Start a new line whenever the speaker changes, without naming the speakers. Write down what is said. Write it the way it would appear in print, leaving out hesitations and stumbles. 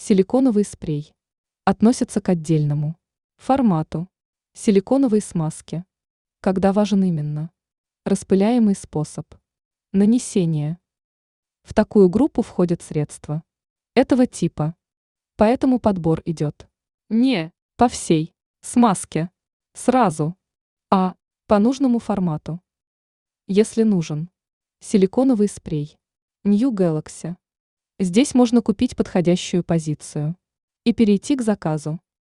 Силиконовый спрей. Относится к отдельному формату. Силиконовые смазки. Когда важен именно распыляемый способ нанесения. В такую группу входят средства этого типа. Поэтому подбор идет не по всей смазке сразу, а по нужному формату. Если нужен силиконовый спрей New Galaxy, здесь можно купить подходящую позицию и перейти к заказу.